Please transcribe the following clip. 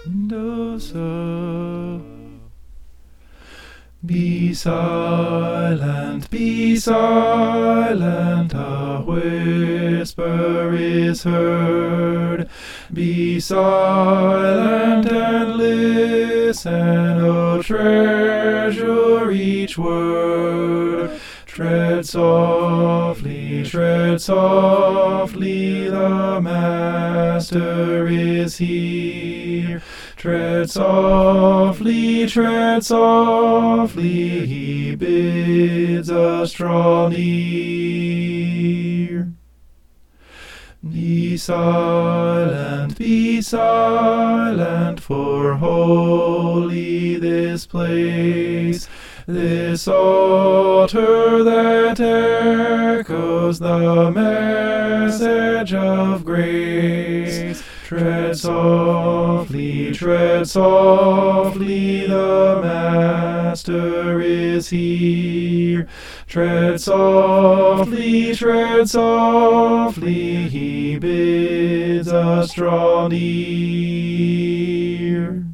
Dosa. Be silent, a whisper is heard. Be silent and listen, oh, treasure each word. Tread softly, the Master is here. Tread softly, he bids us draw near. Be silent, for holy this place, this altar that echoes the message of grace. Tread softly, the Master is here. Tread softly, he bids us draw near.